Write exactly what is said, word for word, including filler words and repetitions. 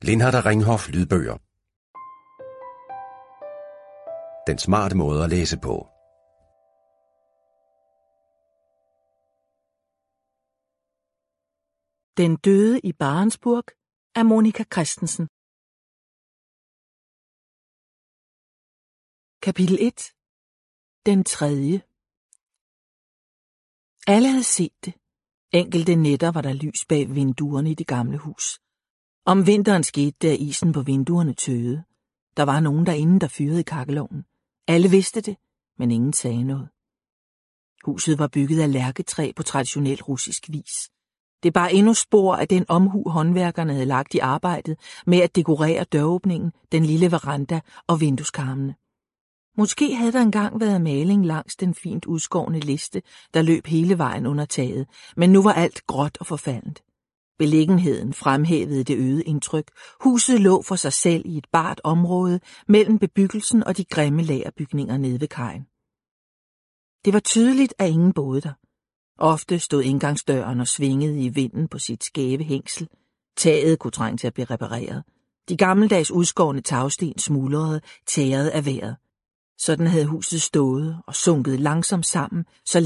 Lindhardt Ringhof lydbøger. Den smarte måde at læse på. Den døde i Barentsburg af Monica Christensen. Kapitel et. Den tredje. Alle havde set det. Enkelte nætter var der lys bag vinduerne i det gamle hus. Om vinteren skete det, at isen på vinduerne tøede. Der var nogen derinde, der fyrede i kakkelovnen. Alle vidste det, men ingen sagde noget. Huset var bygget af lærketræ på traditionel russisk vis. Det bar endnu spor af den omhu, håndværkerne havde lagt i arbejdet med at dekorere døråbningen, den lille veranda og vindueskarmene. Måske havde der engang været maling langs den fint udskårne liste, der løb hele vejen under taget, men nu var alt gråt og forfaldent. Beliggenheden fremhævede det øgede indtryk. Huset lå for sig selv i et bart område mellem bebyggelsen og de grimme lagerbygninger nede ved kajen. Det var tydeligt, at ingen boede der. Ofte stod indgangsdøren og svingede i vinden på sit skæve hængsel. Taget kunne trænge til at blive repareret. De gammeldags udskårne tagsten smuldrede, tæret af vejret. Sådan havde huset stået og sunket langsomt sammen, så